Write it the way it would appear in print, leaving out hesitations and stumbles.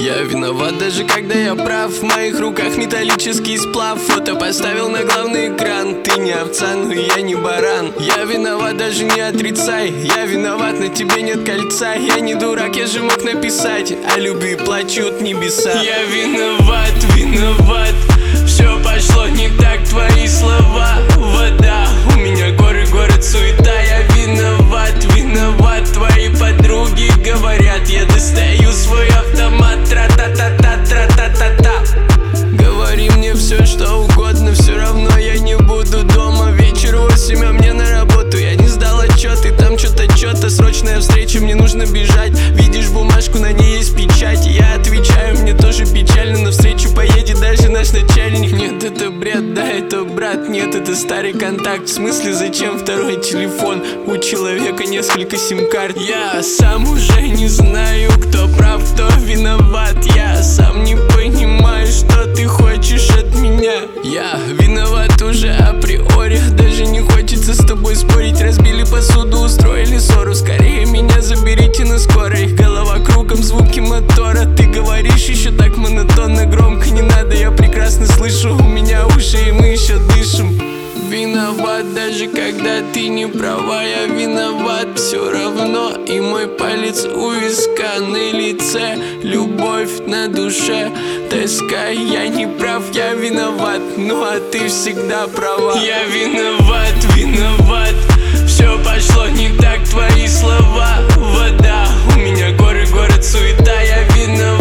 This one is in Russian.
Я виноват, даже когда я прав. В моих руках металлический сплав. Фото поставил на главный экран. Ты не овца, но я не баран. Я виноват, даже не отрицай. Я виноват, на тебе нет кольца. Я не дурак, я же мог написать: о любви плачут небеса. Я виноват, виноват. Все пошло не так, твои слова вода. У меня горы, город, суета. Я виноват, виноват. Твои подруги говорят, я достаю свой автомат. Тра-та-та-та, тра-та-та-та. Говори мне все, что угодно, все равно я не буду дома. Вечер 8, а мне на работу. Я не сдал отчет, и там что-то срочная встреча, мне нужно бежать. Видишь бумажку, на ней есть печать. Я отвечаю, мне тоже печально, но встречу поедет даже наш начальник. Нет, это бред, да, это брат. Нет, это старый контакт. В смысле, зачем второй телефон? У человека несколько сим-карт. Я сам уже не знаю, кто прав, кто виноват. Я сам не понимаю, что ты хочешь от меня. Я виноват уже априори. Даже не хочется с тобой спорить. Разбили посуду, устроили ссору. Скорее меня заберите на скорой. Голова кругом, звуки мотора. Ты говоришь еще так монотонно, громко не надо. Я прекрасно слышу, у меня уши, и мы еще дышим. Виноват, даже когда ты не права. Я виноват все равно. И мой палец у виска, на лице любовь, на душе тоска. Я не прав, я виноват. Ну а ты всегда права. Я виноват, виноват. Все пошло не так, твои слова вода. У меня горы, город, суета. Я виноват.